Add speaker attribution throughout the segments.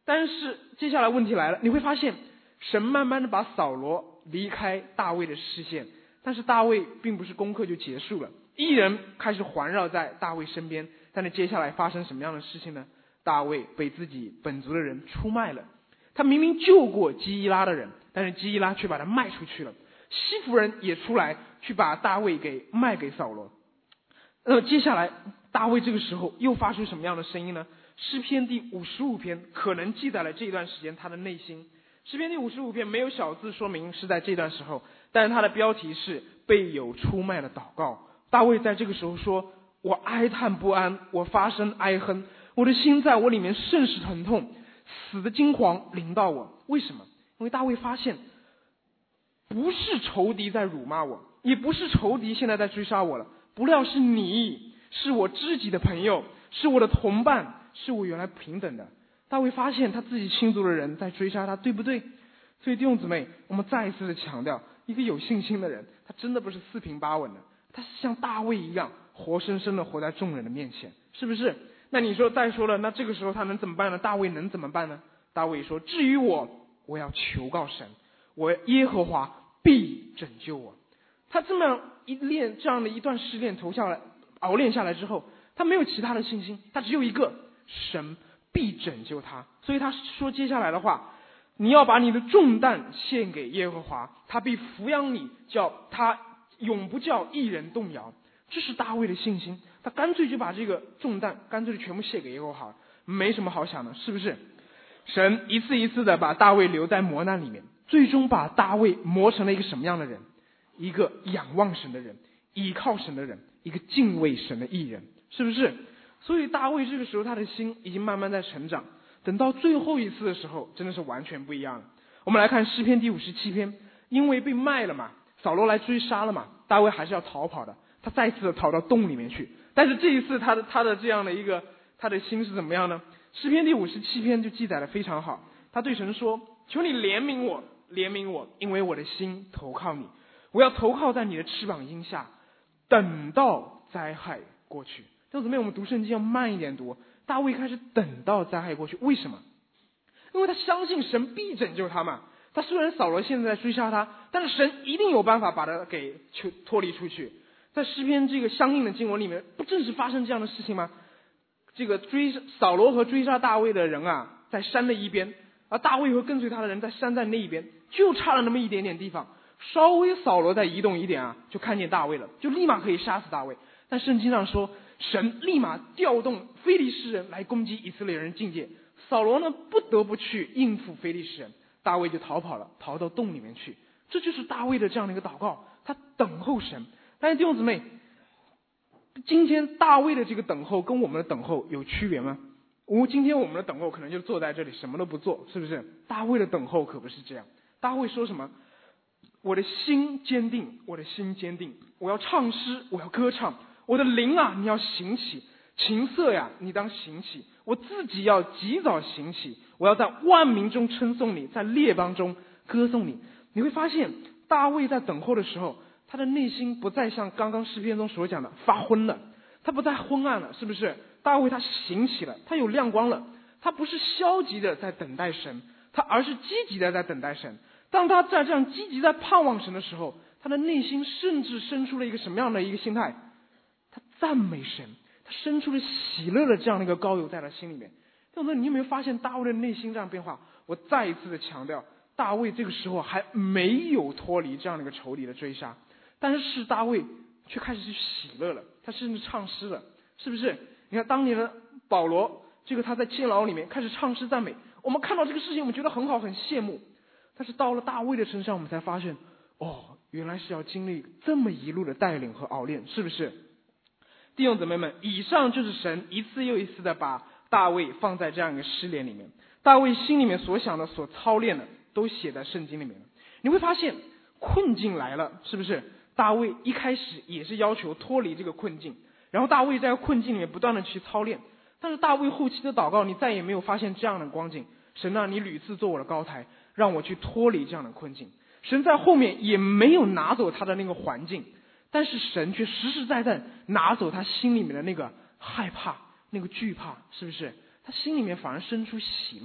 Speaker 1: 但是接下来问题来了，你会发现神慢慢的把扫罗离开大卫的视线，但是大卫并不是攻克就结束了，异人开始环绕在大卫身边。但是接下来发生什么样的事情呢？大卫被自己本族的人出卖了。他明明救过基伊拉的人，但是基伊拉却把他卖出去了。西弗人也出来去把大卫给卖给扫罗。接下来大卫这个时候又发出什么样的声音呢？诗篇第55篇可能记载了这段时间他的内心。诗篇第55篇没有小字说明是在这段时候，但是他的标题是被有出卖的祷告。大卫在这个时候说，我哀叹不安，我发声哀哼，我的心在我里面甚是疼痛，死的惊惶临到我。为什么？因为大卫发现不是仇敌在辱骂我，也不是仇敌现在在追杀我了，不料是你，是我知己的朋友，是我的同伴，是我原来平等的。大卫发现他自己亲族的人在追杀他，对不对？所以弟兄姊妹，我们再一次的强调，一个有信心的人，他真的不是四平八稳的，他是像大卫一样活生生的活在众人的面前，是不是？那你说再说了，那这个时候他能怎么办呢？大卫能怎么办呢？大卫说，至于我要求告神，我耶和华必拯救我。他这么这样的一段试炼熬练下来之后，他没有其他的信心，他只有一个，神必拯救他。所以他说接下来的话，你要把你的重担献给耶和华，他必抚养你，叫他永不叫一人动摇。这是大卫的信心，他干脆就把这个重担干脆全部献给耶和华，没什么好想的，是不是？神一次一次的把大卫留在磨难里面，最终把大卫磨成了一个什么样的人？一个仰望神的人，倚靠神的人，一个敬畏神的义人，是不是？所以大卫这个时候他的心已经慢慢在成长，等到最后一次的时候真的是完全不一样了。我们来看诗篇第57篇，因为被卖了嘛，扫罗来追杀了嘛，大卫还是要逃跑的，他再次的逃到洞里面去。但是这一次他的这样的一个他的心是怎么样呢？诗篇第57篇就记载的非常好，他对神说，求你怜悯我，怜悯我，因为我的心投靠你，我要投靠在你的翅膀荫下，等到灾害过去。弟兄姊妹，我们读圣经要慢一点读。大卫开始等到灾害过去，为什么？因为他相信神必拯救他嘛。他虽然扫罗现在在追杀他，但是神一定有办法把他给脱离出去。在诗篇这个相应的经文里面，不正是发生这样的事情吗？这个扫罗和追杀大卫的人啊，在山的一边，而大卫和跟随他的人在山在那一边，就差了那么一点点地方。稍微扫罗再移动一点啊，就看见大卫了，就立马可以杀死大卫。但圣经上说，神立马调动非利士人来攻击以色列人境界，扫罗呢不得不去应付非利士人，大卫就逃跑了，逃到洞里面去。这就是大卫的这样的一个祷告，他等候神。但是弟兄姊妹，今天大卫的这个等候跟我们的等候有区别吗？今天我们的等候可能就坐在这里什么都不做，是不是？大卫的等候可不是这样。大卫说什么？我的心坚定，我的心坚定，我要唱诗，我要歌唱，我的灵啊，你要行起，琴瑟呀，你当行起，我自己要及早行起，我要在万民中称颂你，在列邦中歌颂你。你会发现大卫在等候的时候，他的内心不再像刚刚诗篇中所讲的发昏了，他不再昏暗了，是不是？大卫他醒起了，他有亮光了，他不是消极的在等待神，他而是积极的在等待神。当他在这样积极在盼望神的时候，他的内心甚至生出了一个什么样的一个心态？他赞美神，他生出了喜乐的这样的一个高油在他心里面。那么你有没有发现大卫的内心这样变化？我再一次的强调，大卫这个时候还没有脱离这样的一个仇敌的追杀，但是大卫却开始去喜乐了，他甚至唱诗了，是不是？你看当年的保罗，这个他在监牢里面开始唱诗赞美，我们看到这个事情我们觉得很好很羡慕，但是到了大卫的身上我们才发现，原来是要经历这么一路的带领和熬练，是不是？弟兄姊妹们，以上就是神一次又一次的把大卫放在这样一个试炼里面，大卫心里面所想的所操练的都写在圣经里面了。你会发现困境来了，是不是？大卫一开始也是要求脱离这个困境，然后大卫在困境里面不断的去操练，但是大卫后期的祷告，你再也没有发现这样的光景。神啊，你屡次做我的高台，让我去脱离这样的困境。神在后面也没有拿走他的那个环境，但是神却实实在在拿走他心里面的那个害怕，那个惧怕，是不是？他心里面反而生出喜乐，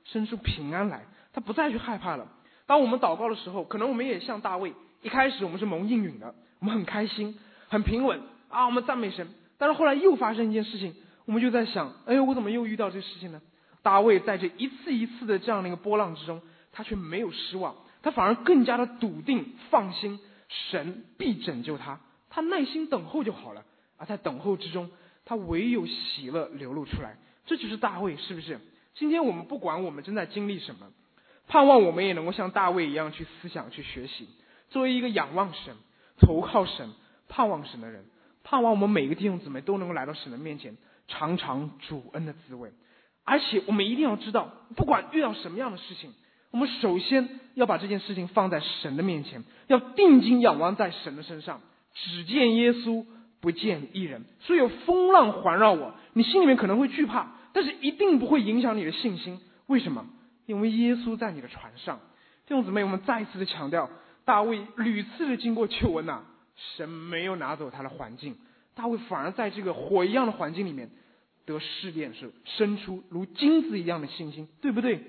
Speaker 1: 生出平安来，他不再去害怕了。当我们祷告的时候，可能我们也像大卫，一开始我们是蒙应允的，我们很开心很平稳啊，我们赞美神。但是后来又发生一件事情，我们就在想，哎，我怎么又遇到这事情呢？大卫在这一次一次的这样的一个波浪之中，他却没有失望，他反而更加的笃定放心，神必拯救他，他耐心等候就好了。而在等候之中，他唯有喜乐流露出来。这就是大卫，是不是？今天我们不管我们正在经历什么，盼望我们也能够像大卫一样去思想去学习，作为一个仰望神投靠神盼望神的人，盼望我们每个弟兄姊妹都能够来到神的面前，尝尝主恩的滋味。而且我们一定要知道，不管遇到什么样的事情，我们首先要把这件事情放在神的面前，要定睛仰望在神的身上。只见耶稣，不见一人。所以有风浪环绕我，你心里面可能会惧怕，但是一定不会影响你的信心。为什么？因为耶稣在你的船上。弟兄姊妹，我们再一次的强调，大卫屡次的经过救恩啊，神没有拿走他的环境，大卫反而在这个火一样的环境里面得试炼，是生出如金子一样的信心，对不对？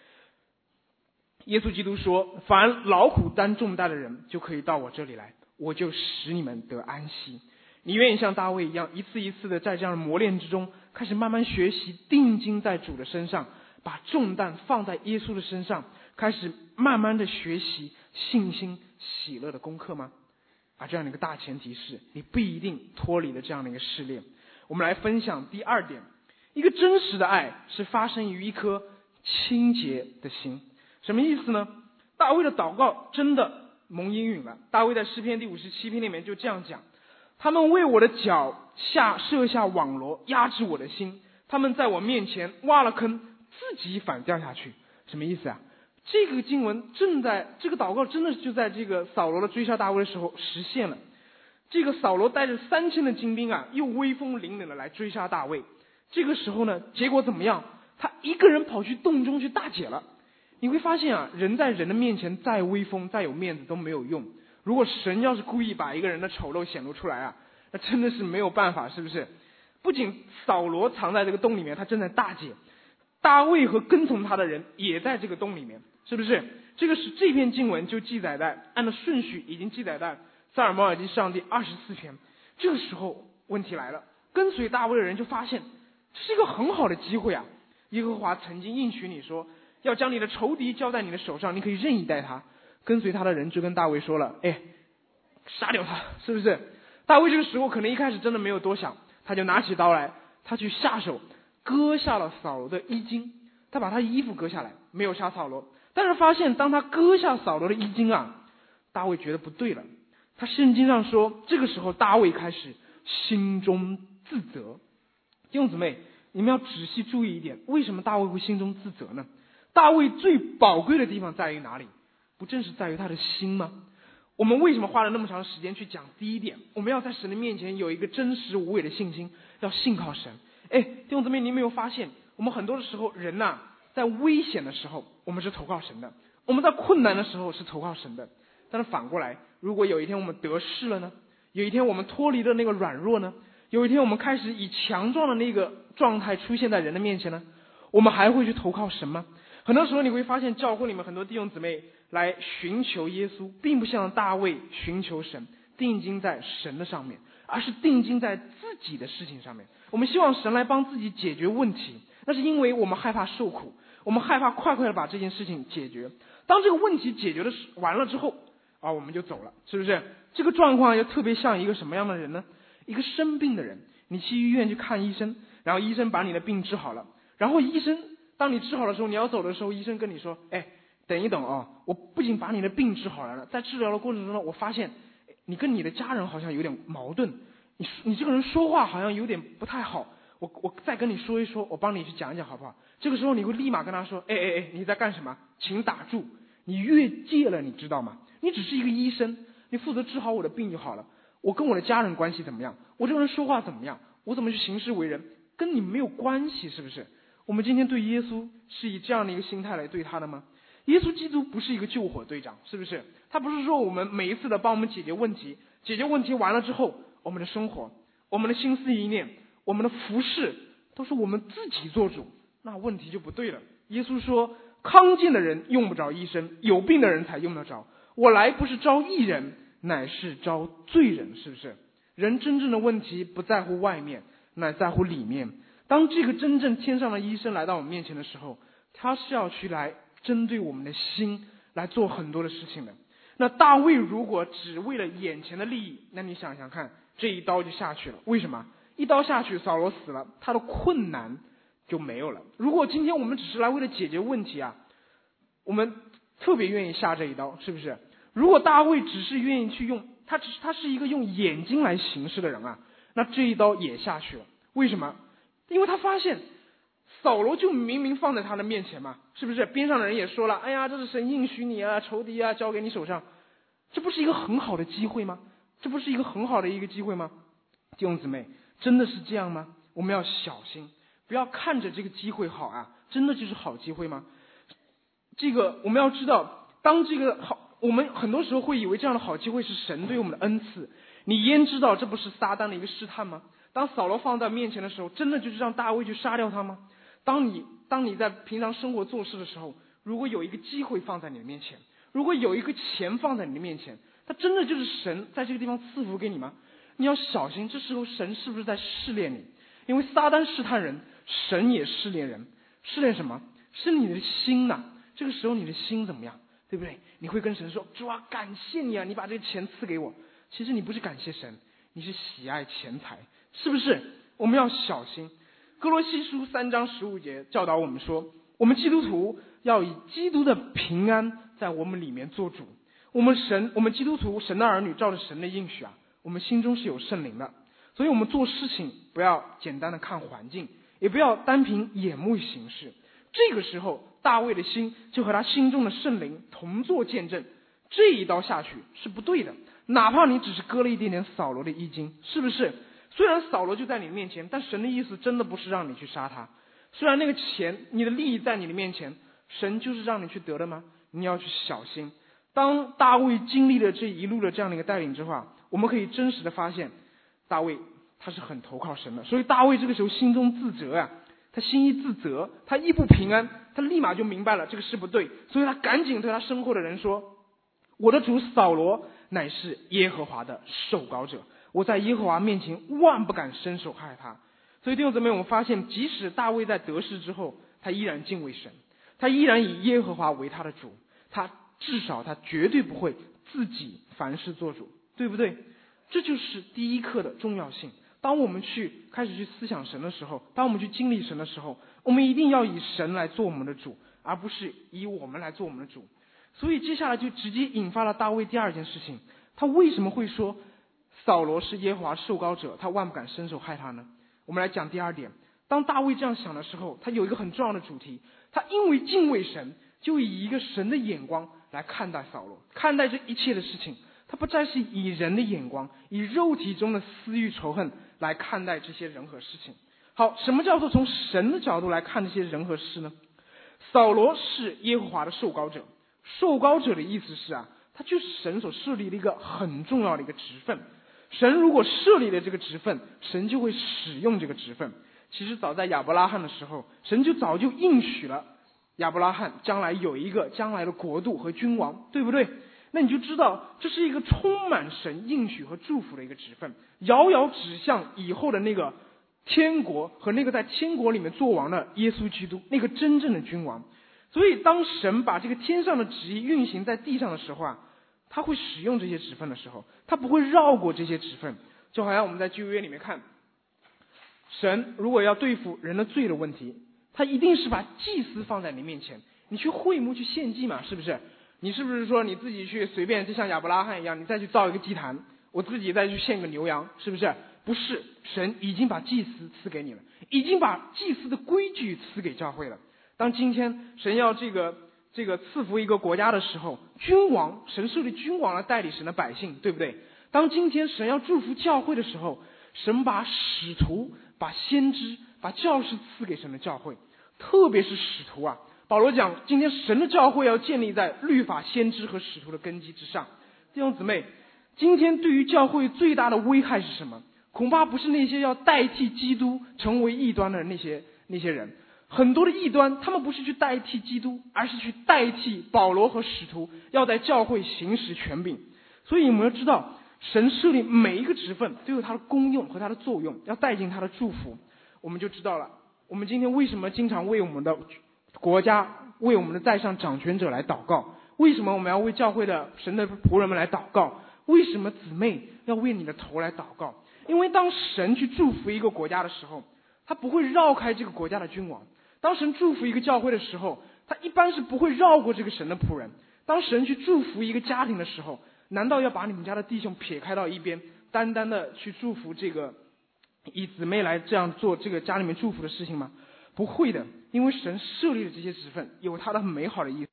Speaker 1: 耶稣基督说，凡劳苦担重担的人就可以到我这里来，我就使你们得安息。你愿意像大卫一样，一次一次的在这样的磨练之中，开始慢慢学习定睛在主的身上，把重担放在耶稣的身上，开始慢慢的学习信心喜乐的功课吗？这样的一个大前提是，你不一定脱离了这样的一个试炼。我们来分享第二点，一个真实的爱是发生于一颗清洁的心。什么意思呢？大卫的祷告真的蒙应允了。大卫在诗篇第57篇里面就这样讲，他们为我的脚下设下网罗，压制我的心，他们在我面前挖了坑，自己反掉下去。什么意思啊？这个经文这个祷告真的就在这个扫罗的追杀大卫的时候实现了。这个扫罗带着3000的精兵又威风凛凛的来追杀大卫。这个时候呢，结果怎么样？他一个人跑去洞中去大解了。你会发现人在人的面前再威风再有面子都没有用。如果神要是故意把一个人的丑陋显露出来那真的是没有办法，是不是？不仅扫罗藏在这个洞里面，他正在大解，大卫和跟从他的人也在这个洞里面，是不是？这篇经文就记载在按照顺序已经记载在撒尔摩尔记上第24篇。这个时候问题来了，跟随大卫的人就发现这是一个很好的机会耶和华曾经应许你说，要将你的仇敌交在你的手上，你可以任意待他。跟随他的人就跟大卫说了，杀掉他，是不是？大卫这个时候可能一开始真的没有多想，他就拿起刀来，他去下手割下了扫罗的衣襟，他把他衣服割下来，没有杀扫罗。但是发现当他割下扫罗的衣襟大卫觉得不对了。他圣经上说，这个时候大卫开始心中自责。弟兄姊妹，你们要仔细注意一点，为什么大卫会心中自责呢？大卫最宝贵的地方在于哪里？不正是在于他的心吗？我们为什么花了那么长时间去讲第一点？我们要在神的面前有一个真实无伪的信心，要信靠神。弟兄姊妹，你有没有发现，我们很多的时候人在危险的时候我们是投靠神的，我们在困难的时候是投靠神的。但是反过来，如果有一天我们得势了呢？有一天我们脱离了那个软弱呢？有一天我们开始以强壮的那个状态出现在人的面前呢？我们还会去投靠神吗？很多时候你会发现，教会里面很多弟兄姊妹来寻求耶稣，并不像大卫寻求神，定睛在神的上面，而是定睛在自己的事情上面。我们希望神来帮自己解决问题，那是因为我们害怕受苦，我们害怕快快的把这件事情解决。当这个问题解决完了之后我们就走了，是不是？这个状况就特别像一个什么样的人呢？一个生病的人，你去医院去看医生，然后医生把你的病治好了，然后医生当你治好的时候，你要走的时候，医生跟你说，等一等我不仅把你的病治好了，在治疗的过程中呢，我发现你跟你的家人好像有点矛盾，你这个人说话好像有点不太好，我再跟你说一说，我帮你去讲一讲好不好？这个时候你会立马跟他说，你在干什么？请打住，你越界了，你知道吗？你只是一个医生，你负责治好我的病就好了。我跟我的家人关系怎么样？我这个人说话怎么样？我怎么去行事为人？跟你没有关系，是不是？我们今天对耶稣是以这样的一个心态来对他的吗？耶稣基督不是一个救火队长，是不是？他不是说我们每一次的帮我们解决问题，解决问题完了之后，我们的生活，我们的心思意念，我们的服事都是我们自己做主，那问题就不对了。 耶稣说，康健的人用不着医生，有病的人才用得着。我来不是招义人，乃是招罪人，是不是？人真正的问题不在乎外面，乃在乎里面。当这个真正天上的医生来到我们面前的时候，他是要去来针对我们的心来做很多的事情的。那大卫如果只为了眼前的利益，那你想想看，这一刀就下去了。为什么？一刀下去，扫罗死了，他的困难就没有了。如果今天我们只是来为了解决问题啊，我们特别愿意下这一刀，是不是？如果大卫只是愿意去用他是一个用眼睛来行事的人啊，那这一刀也下去了。为什么？因为他发现扫罗就明明放在他的面前嘛，是不是？边上的人也说了，哎呀，这是神应许你啊，仇敌啊交给你手上，这不是一个很好的机会吗？这不是一个很好的一个机会吗？弟兄姊妹，真的是这样吗？我们要小心，不要看着这个机会好啊，真的就是好机会吗？这个我们要知道，当这个好，我们很多时候会以为这样的好机会是神对我们的恩赐，你焉知道这不是撒旦的一个试探吗？当扫罗放在面前的时候，真的就是让大卫去杀掉他吗？当你在平常生活做事的时候，如果有一个机会放在你的面前，如果有一个钱放在你的面前，它真的就是神在这个地方赐福给你吗？你要小心，这时候神是不是在试炼你？因为撒旦试探人，神也试炼人。试炼什么？是你的心呐。这个时候你的心怎么样？对不对？你会跟神说，主啊，感谢你啊，你把这个钱赐给我。其实你不是感谢神，你是喜爱钱财，是不是？我们要小心。哥罗西书3章15节教导我们说，我们基督徒要以基督的平安在我们里面做主。我们基督徒，神的儿女，照着神的应许啊，我们心中是有圣灵的。所以我们做事情不要简单的看环境，也不要单凭眼目行事。这个时候大卫的心就和他心中的圣灵同作见证，这一刀下去是不对的，哪怕你只是割了一点点扫罗的衣襟，是不是？虽然扫罗就在你面前，但神的意思真的不是让你去杀他。虽然那个钱，你的利益在你的面前，神就是让你去得的吗？你要去小心。当大卫经历了这一路的这样的一个带领之后啊，我们可以真实的发现，大卫他是很投靠神的。所以大卫这个时候心中自责啊，他心一自责，他一不平安，他立马就明白了这个事不对，所以他赶紧对他身后的人说，我的主扫罗乃是耶和华的受膏者，我在耶和华面前万不敢伸手害他。所以弟兄姊妹，我们发现即使大卫在得势之后，他依然敬畏神，他依然以耶和华为他的主，他至少他绝对不会自己凡事做主，对不对？这就是第一课的重要性。当我们开始去思想神的时候，当我们去经历神的时候，我们一定要以神来做我们的主，而不是以我们来做我们的主。所以接下来就直接引发了大卫第二件事情，他为什么会说扫罗是耶和华受膏者，他万不敢伸手害他呢？我们来讲第二点。当大卫这样想的时候，他有一个很重要的主题，他因为敬畏神，就以一个神的眼光来看待扫罗，看待这一切的事情。他不再是以人的眼光，以肉体中的私欲仇恨来看待这些人和事情。好，什么叫做从神的角度来看这些人和事呢？扫罗是耶和华的受膏者，受膏者的意思是啊，他就是神所设立的一个很重要的一个职分。神如果设立了这个职分，神就会使用这个职分。其实早在亚伯拉罕的时候，神就早就应许了亚伯拉罕将来有一个将来的国度和君王，对不对？那你就知道这是一个充满神应许和祝福的一个职分，遥遥指向以后的那个天国和那个在天国里面做王的耶稣基督，那个真正的君王。所以当神把这个天上的旨意运行在地上的时候啊，他会使用这些职分的时候，他不会绕过这些职分。就好像我们在旧约里面看，神如果要对付人的罪的问题，他一定是把祭司放在你面前，你去会幕去献祭嘛，是不是？你是不是说你自己去随便就像亚伯拉罕一样，你再去造一个祭坛，我自己再去献个牛羊，是不是？不是，神已经把祭司赐给你了，已经把祭司的规矩赐给教会了。当今天神要这个赐福一个国家的时候，君王，神设立君王来代理神的百姓，对不对？当今天神要祝福教会的时候，神把使徒、把先知、把教士赐给神的教会，特别是使徒啊。保罗讲，今天神的教会要建立在律法、先知和使徒的根基之上。弟兄姊妹，今天对于教会最大的危害是什么？恐怕不是那些要代替基督成为异端的那些人， 很多的异端，他们不是去代替基督，而是去代替保罗和使徒，要在教会行使权柄。所以我们要知道，神设立每一个职分都有它的功用和它的作用，要带进他的祝福。我们就知道了，我们今天为什么经常为我们的国家、为我们的在上掌权者来祷告？为什么我们要为教会的神的仆人们来祷告？为什么姊妹要为你的头来祷告？因为当神去祝福一个国家的时候，他不会绕开这个国家的君王；当神祝福一个教会的时候，他一般是不会绕过这个神的仆人。当神去祝福一个家庭的时候，难道要把你们家的弟兄撇开到一边，单单的去祝福这个以姊妹来这样做这个家里面祝福的事情吗？不会的，因为神设立的这些职分有他的美好的意思。